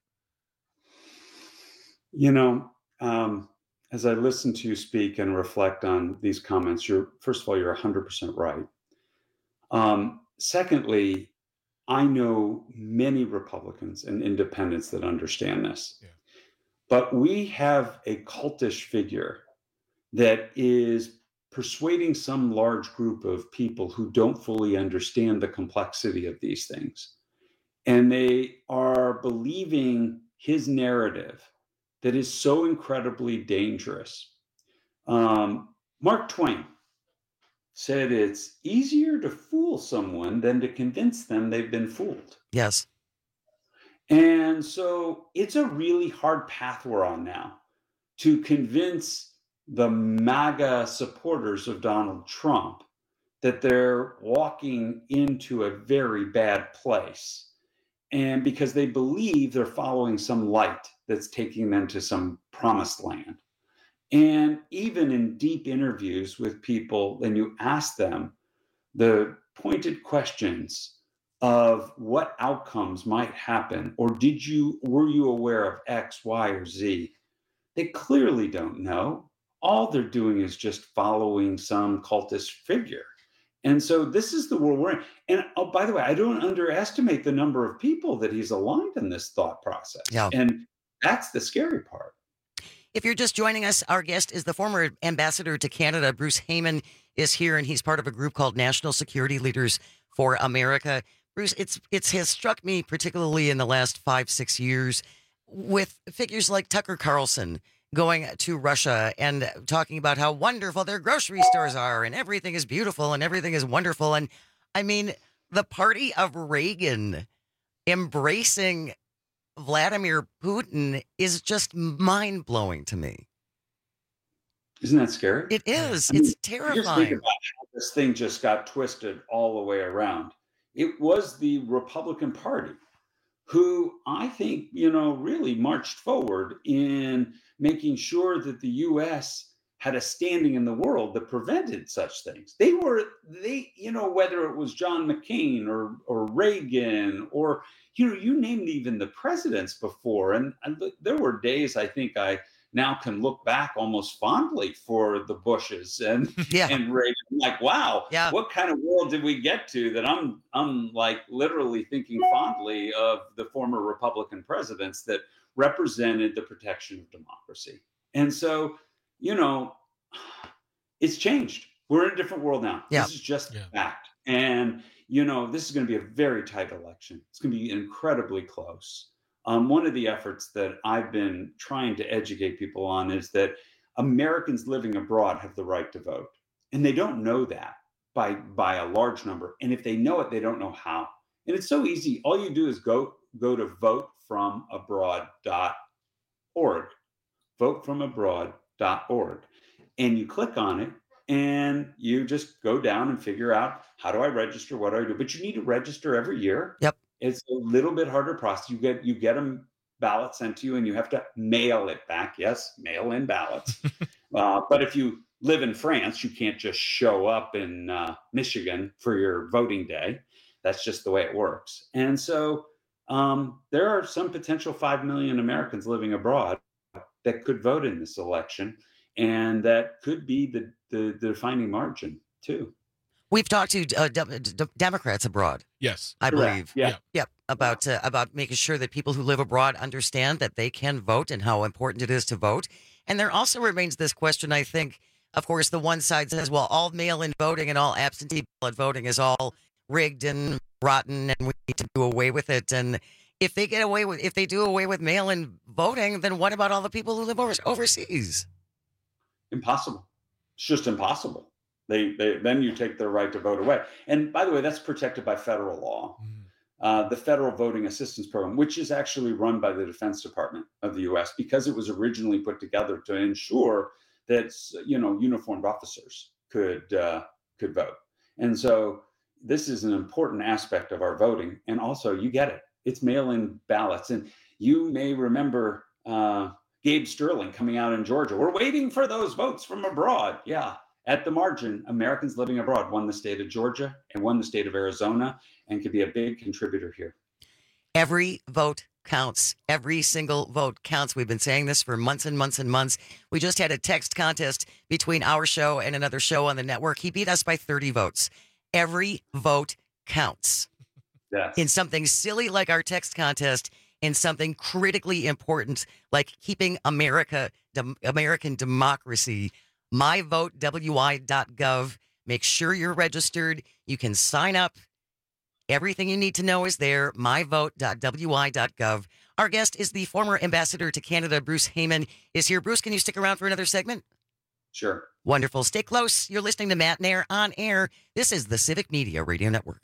You know, um, as I listen to you speak and reflect on these comments, you're, first of all, you're one hundred percent right. Um, secondly, I know many Republicans and independents that understand this. Yeah. But we have a cultish figure that is persuading some large group of people who don't fully understand the complexity of these things. And they are believing his narrative that is so incredibly dangerous. Um, Mark Twain said it's easier to fool someone than to convince them they've been fooled. Yes. And so it's a really hard path we're on now to convince the MAGA supporters of Donald Trump that they're walking into a very bad place. And because they believe they're following some light that's taking them to some promised land. And even in deep interviews with people, then you ask them the pointed questions of what outcomes might happen, or did you, were you aware of X, Y, or Z? They clearly don't know. All they're doing is just following some cultist figure. And so this is the world we're in. And oh, by the way, I don't underestimate the number of people that he's aligned in this thought process. Yeah. And that's the scary part. If you're just joining us, our guest is the former ambassador to Canada. Bruce Heyman is here, and he's part of a group called National Security Leaders for America. Bruce, it's it's has struck me particularly in the last five, six years with figures like Tucker Carlson going to Russia and talking about how wonderful their grocery stores are and everything is beautiful and everything is wonderful. And I mean, the party of Reagan embracing Vladimir Putin is just mind-blowing to me. Isn't that scary? It is. I mean, it's terrifying. Just think about how this thing just got twisted all the way around. It was the Republican Party who I think, you know, really marched forward in making sure that the U S had a standing in the world that prevented such things. They were, they, you know, whether it was John McCain or or Reagan or, you know, you named even the presidents before. And, and there were days I think I now can look back almost fondly for the Bushes and yeah. and Reagan. Like, wow, yeah. what kind of world did we get to that I'm I'm like literally thinking fondly of the former Republican presidents that represented the protection of democracy. And so, you know, it's changed. We're in a different world now. Yeah. This is just Yeah. a fact. And, you know, this is going to be a very tight election. It's going to be incredibly close. Um, one of the efforts that I've been trying to educate people on is that Americans living abroad have the right to vote. And they don't know that by, by a large number. And if they know it, they don't know how. And it's so easy. All you do is go, go to vote from abroad dot org, vote from abroad dot org. And you click on it and you just go down and figure out, how do I register? What do I do? But you need to register every year. Yep. It's a little bit harder process. You get you get a ballot sent to you, and you have to mail it back. Yes, mail in ballots. uh, but if you live in France, you can't just show up in uh, Michigan for your voting day. That's just the way it works. And so um, there are some potential five million Americans living abroad that could vote in this election, and that could be the the, the defining margin too. We've talked to uh, de- de- Democrats abroad. Yes, I Correct. believe. Yeah. Yep. About uh, about making sure that people who live abroad understand that they can vote and how important it is to vote. And there also remains this question, I think, of course, the one side says, well, all mail-in voting and all absentee ballot voting is all rigged and rotten and we need to do away with it. And if they get away with, if they do away with mail-in voting, then what about all the people who live over- overseas? Impossible. It's just impossible. They, they then you take their right to vote away. And by the way, that's protected by federal law. Mm. Uh, the Federal Voting Assistance Program, which is actually run by the Defense Department of the U S, because it was originally put together to ensure that, you know, uniformed officers could uh, could vote. And so this is an important aspect of our voting. And also, you get it. It's mail-in ballots. And you may remember uh, Gabe Sterling coming out in Georgia. We're waiting for those votes from abroad. Yeah. At the margin, Americans living abroad won the state of Georgia and won the state of Arizona and could be a big contributor here. Every vote counts. Every single vote counts. We've been saying this for months and months and months. We just had a text contest between our show and another show on the network. He beat us by thirty votes. Every vote counts. Yes. In something silly like our text contest, in something critically important like keeping America, dem- American democracy. my vote W I dot gov. Make sure you're registered. You can sign up. Everything you need to know is there. my vote W I dot gov. Our guest is the former ambassador to Canada, Bruce Heyman, is here. Bruce, can you stick around for another segment? Sure. Wonderful. Stay close. You're listening to Matt Nair on air. This is the Civic Media Radio Network.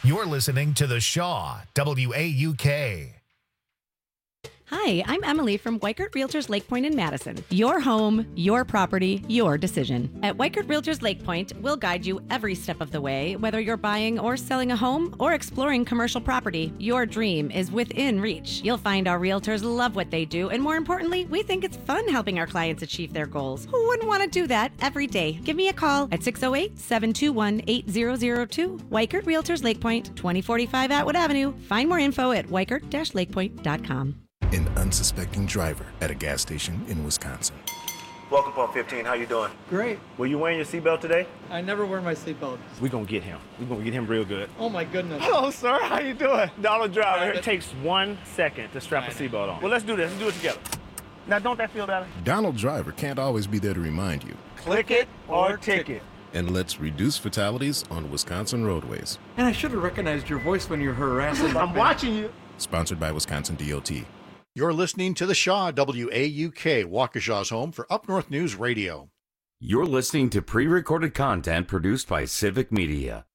You're listening to The Shaw, W A U K. Hi, I'm Emily from Weichert Realtors Lake Point in Madison. Your home, your property, your decision. At Weichert Realtors Lake Point, we'll guide you every step of the way, whether you're buying or selling a home or exploring commercial property. Your dream is within reach. You'll find our realtors love what they do, and more importantly, we think it's fun helping our clients achieve their goals. Who wouldn't want to do that every day? Give me a call at six oh eight, seven two one, eight zero zero two. Weichert Realtors Lake Point, twenty forty-five Atwood Avenue. Find more info at weichert dash lake point dot com. An unsuspecting driver at a gas station in Wisconsin. Welcome, Pump fifteen. How you doing? Great. Were you wearing your seatbelt today? I never wear my seatbelt. We're gonna get him. We're gonna get him real good. Oh my goodness. Hello, sir. How you doing? Donald Driver. Private. It takes one second to strap a seatbelt on. Well, let's do this. Let's do it together. Now, don't that feel better? Donald Driver can't always be there to remind you. Click it or ticket. And let's reduce fatalities on Wisconsin roadways. And I should have recognized your voice when you're harassing. I'm watching you. Sponsored by Wisconsin D O T. You're listening to The Shaw, W A U K, Waukesha's home for Up North News Radio. You're listening to pre-recorded content produced by Civic Media.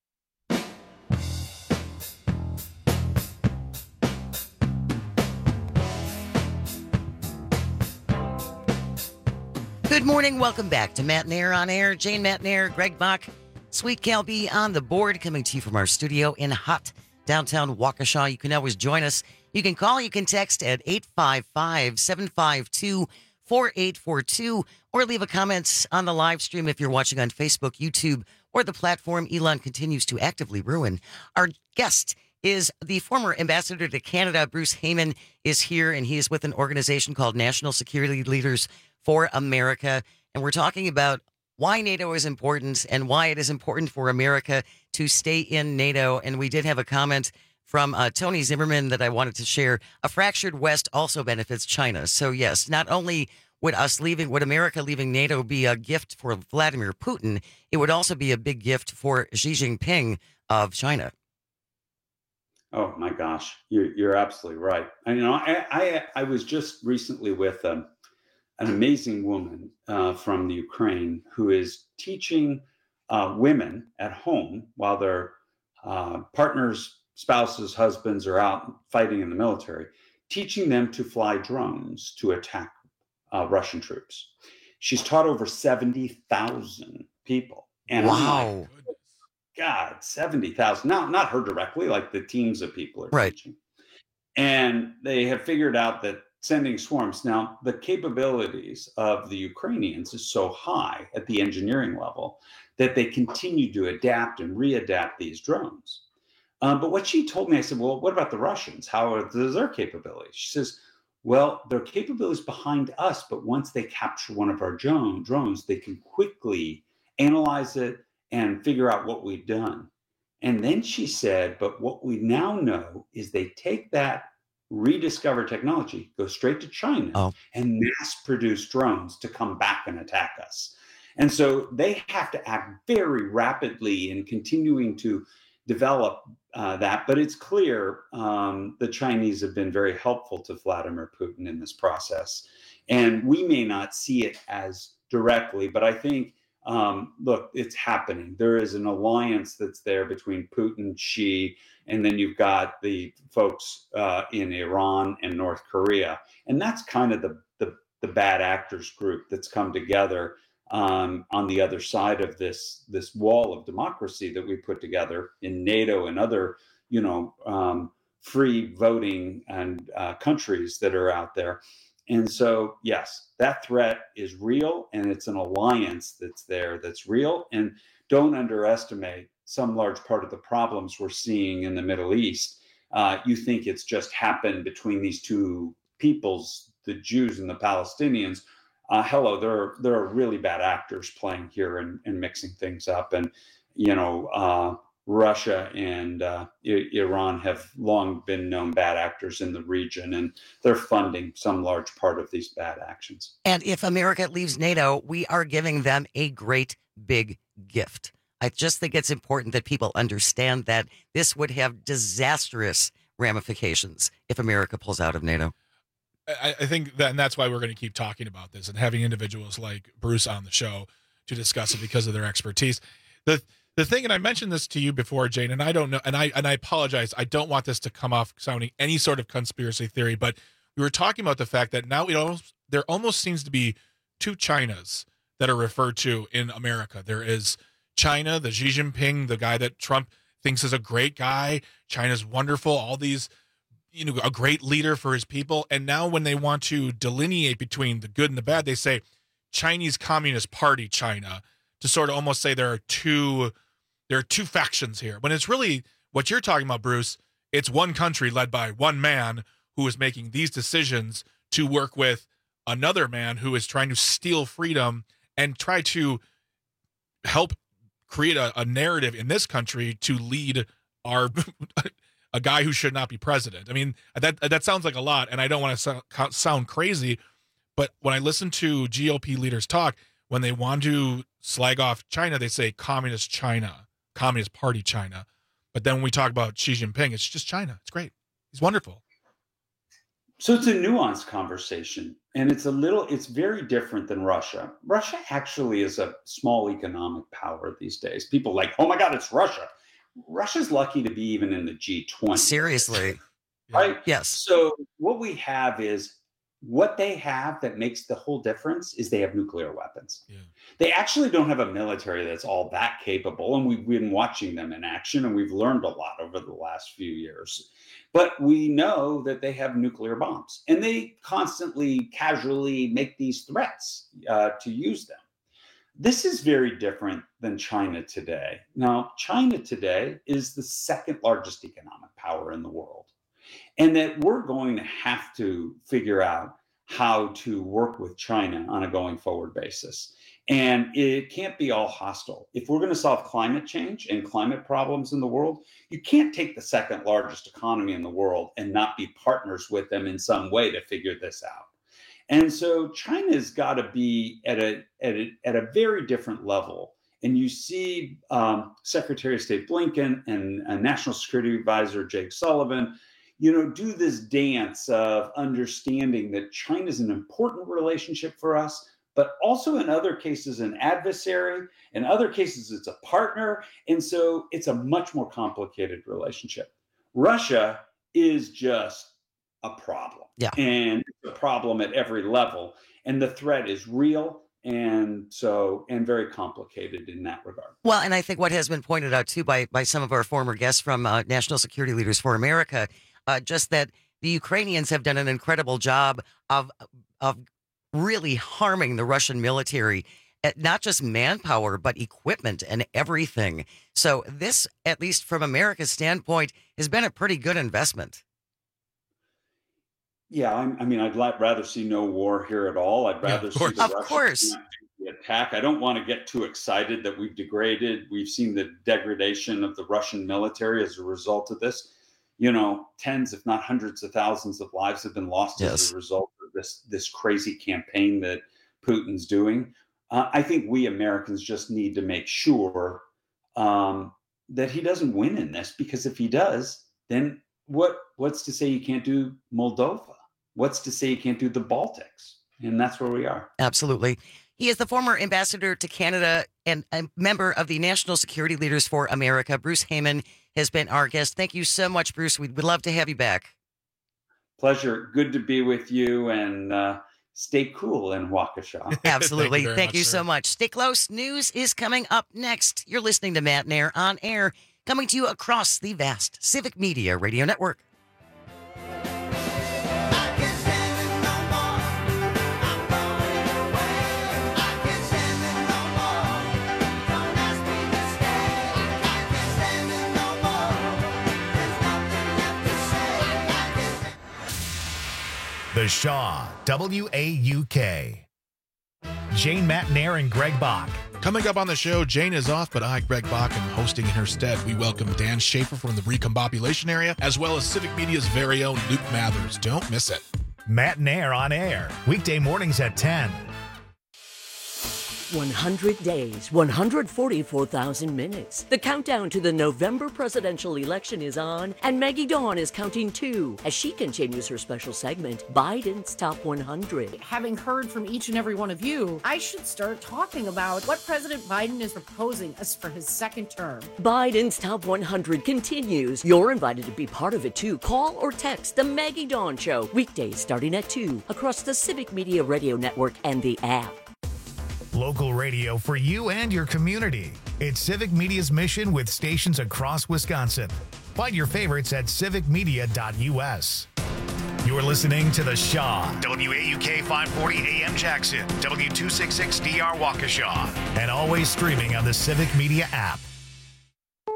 Good morning. Welcome back to Matt Nair on Air. Jane Matt Nair, Greg Bach, Sweet Cal B on the board, coming to you from our studio in hot downtown Waukesha. You can always join us. You can call, you can text at eight five five, seven five two, four eight four two or leave a comment on the live stream if you're watching on Facebook, YouTube, or the platform Elon continues to actively ruin. Our guest is the former ambassador to Canada. Bruce Heyman is here, and he is with an organization called National Security Leaders for America. And we're talking about why NATO is important and why it is important for America to stay in NATO. And we did have a comment from uh, Tony Zimmerman that I wanted to share. A fractured West also benefits China. So, yes, not only would us leaving, would America leaving NATO be a gift for Vladimir Putin, it would also be a big gift for Xi Jinping of China. Oh, my gosh. You're, you're absolutely right. I, you know, I, I, I was just recently with um, an amazing woman uh, from the Ukraine who is teaching uh, women at home while their uh, partners, spouses, husbands are out fighting in the military, teaching them to fly drones to attack uh, Russian troops. She's taught over seventy thousand people. And wow. I'm like, God, seventy thousand. Now, not her directly, like the teams of people are right. teaching. And they have figured out that sending swarms. Now, the capabilities of the Ukrainians is so high at the engineering level that they continue to adapt and readapt these drones. Um, but what she told me, I said, well, what about the Russians? How are their capabilities? She says, well, their capabilities behind us, but once they capture one of our drone, drones, they can quickly analyze it and figure out what we've done. And then she said, but what we now know is they take that rediscovered technology, go straight to China oh. and mass produce drones to come back and attack us. And so they have to act very rapidly in continuing to develop uh, that. But it's clear um, the Chinese have been very helpful to Vladimir Putin in this process. And we may not see it as directly, but I think, um, look, it's happening. There is an alliance that's there between Putin, Xi, and then you've got the folks uh, in Iran and North Korea. And that's kind of the, the, the bad actors group that's come together Um, on the other side of this this wall of democracy that we put together in NATO and other, you know, um, free voting and uh, countries that are out there. And so, yes, that threat is real, and it's an alliance that's there that's real. And don't underestimate some large part of the problems we're seeing in the Middle East. Uh, you think it's just happened between these two peoples, the Jews and the Palestinians. Uh, hello, there are, there are really bad actors playing here and, and mixing things up. And, you know, uh, Russia and uh, I- Iran have long been known bad actors in the region, and they're funding some large part of these bad actions. And if America leaves NATO, we are giving them a great big gift. I just think it's important that people understand that this would have disastrous ramifications if America pulls out of NATO. I, I think that, and that's why we're going to keep talking about this and having individuals like Bruce on the show to discuss it because of their expertise. The The thing, and I mentioned this to you before, Jane, and I don't know, and I and I apologize. I don't want this to come off sounding any sort of conspiracy theory, but we were talking about the fact that now it almost, there almost seems to be two Chinas that are referred to in America. There is China, the Xi Jinping, the guy that Trump thinks is a great guy. China's wonderful. All these, you know, a great leader for his people. And now when they want to delineate between the good and the bad, they say Chinese Communist Party China, to sort of almost say there are two. There are two factions here, when it's really what you're talking about, Bruce. It's one country led by one man who is making these decisions to work with another man who is trying to steal freedom and try to help create a, a narrative in this country to lead our a guy who should not be president. I mean, that that sounds like a lot, and I don't want to sound, sound crazy, but when I listen to G O P leaders talk, when they want to slag off China, they say Communist China. Communist Party China. But then when we talk about Xi Jinping, it's just China. It's great. He's wonderful. So it's a nuanced conversation, and it's a little, it's very different than Russia. Russia actually is a small economic power these days. People are like, oh my God, it's Russia. Russia's lucky to be even in the G twenty. Seriously. Right? Yes. So what we have is, what they have that makes the whole difference is they have nuclear weapons. Yeah. They actually don't have a military that's all that capable. And we've been watching them in action, and we've learned a lot over the last few years. But we know that they have nuclear bombs, and they constantly, casually make these threats uh, to use them. This is very different than China today. Now, China today is the second largest economic power in the world. And that we're going to have to figure out how to work with China on a going forward basis. And it can't be all hostile. If we're going to solve climate change and climate problems in the world, you can't take the second largest economy in the world and not be partners with them in some way to figure this out. And so China's got to be at a, at a, at a very different level. And you see um, Secretary of State Blinken and uh, National Security Advisor Jake Sullivan, you know, do this dance of understanding that China is an important relationship for us, but also in other cases, an adversary. In other cases, it's a partner. And so it's a much more complicated relationship. Russia is just a problem. Yeah. And it's a problem at every level. And the threat is real. And so, and very complicated in that regard. Well, and I think what has been pointed out too by, by some of our former guests from uh, National Security Leaders for America, Uh, just that the Ukrainians have done an incredible job of of really harming the Russian military, not just manpower, but equipment and everything. So this, at least from America's standpoint, has been a pretty good investment. Yeah, I'm, I mean, I'd like, rather see no war here at all. I'd rather yeah, see the of course. Russians attack. I don't want to get too excited that we've degraded. We've seen the degradation of the Russian military as a result of this. You know, tens, if not hundreds of thousands of lives have been lost yes. as a result of this, this crazy campaign that Putin's doing. Uh, I think we Americans just need to make sure um, that he doesn't win in this, because if he does, then what? what's to say you can't do Moldova? What's to say you can't do the Baltics? And that's where we are. Absolutely. He is the former ambassador to Canada and a member of the National Security Leaders for America. Bruce Heyman has been our guest. Thank you so much, Bruce. We'd love to have you back. Pleasure. Good to be with you, and uh, stay cool in Waukesha. Absolutely. Thank you, Thank you sir. so much. Stay close. News is coming up next. You're listening to Matt Nair on Air, coming to you across the vast Civic Media Radio Network. The Shaw, W A U K. Jane Matt Nair and Greg Bach. Coming up on the show, Jane is off, but I, Greg Bach, am hosting in her stead. We welcome Dan Schaefer from the Recombobulation area, as well as Civic Media's very own Luke Mathers. Don't miss it. Matt Nair on air, weekday mornings at ten. one hundred days, one hundred forty-four thousand minutes. The countdown to the November presidential election is on, and Maggie Dawn is counting too as she continues her special segment, Biden's Top one hundred. Having heard from each and every one of you, I should start talking about what President Biden is proposing as for his second term. Biden's Top one hundred continues. You're invited to be part of it too. Call or text The Maggie Dawn Show, weekdays starting at two, across the Civic Media Radio Network and the app. Local radio for you and your community. It's Civic Media's mission with stations across Wisconsin. Find your favorites at civic media dot u s. You're listening to The Shaw, W A U K five forty A M Jackson, W two sixty-six D R Waukesha, and always streaming on the Civic Media app.